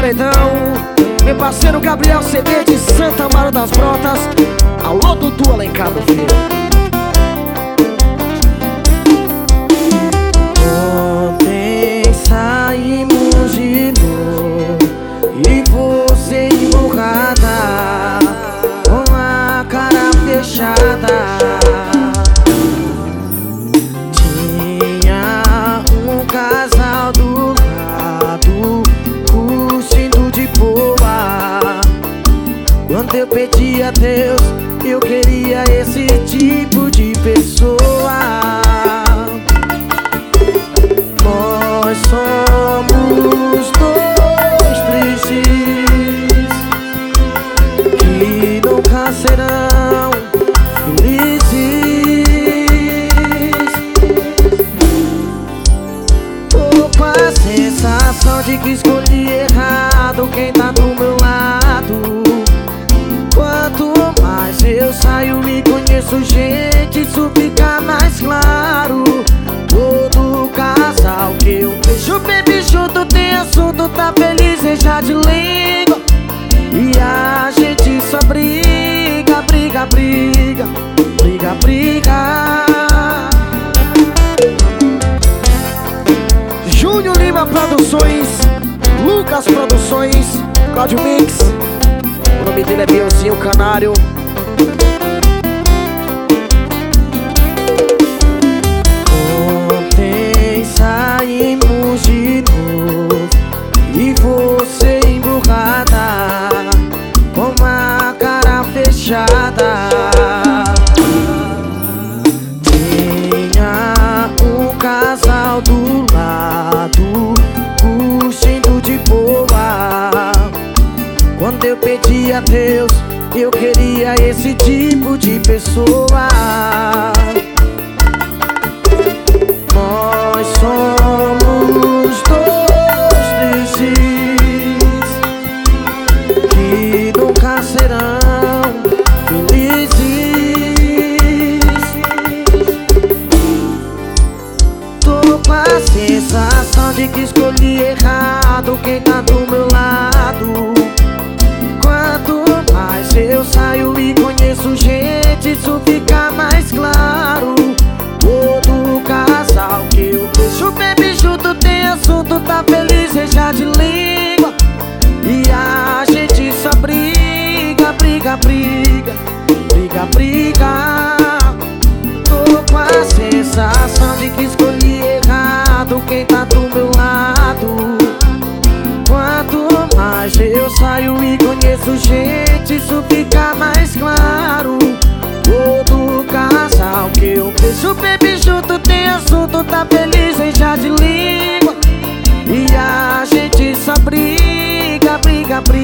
paredão. Meu parceiro Gabriel CD de Santa Amaro das Brotas. Alô, Dudu Alencar do Filho. Ontem saímos de novo e você emburrada, com a cara fechada. Tinha um casal do lado, curtindo de boa. Quando eu pedi a Deus, eu queria esse tipo de pessoa. Nós somos dois tristes que nunca serão felizes. Tô com a sensação de que escolhi errado quem tá do meu lado. Quanto mais eu saio e conheço gente, isso fica mais claro. Todo casal que eu vejo bebe junto tem assunto, tá feliz, já de língua. E a gente só briga, briga, briga, briga, briga. Júnior Lima Produções, Lucas Produções, Cláudio Mix. O nome dele é Bielzinho Canário. Ontem saímos de novo e você emburrada, com a cara fechada. Tinha um casal do lado, curtindo de boa. Quando eu pedi a Deus, eu queria esse tipo de pessoa. Nós somos dois tristes que nunca serão felizes. Tô com a sensação de que escolhi errado quem tá do meu lado. Quanto mais eu saio e conheço gente, isso fica mais claro. Todo casal que eu vejo bebe junto tem assunto, tá feliz, já de língua. E a gente só briga, briga, briga, briga, briga. Tô com a sensação de que escolhi errado quem tá do meu lado. Quanto mais eu saio e conheço gente, isso fica mais claro. Todo casal que eu vejo bebe junto tem assunto, tá feliz, já de língua. E a gente só briga, briga, briga.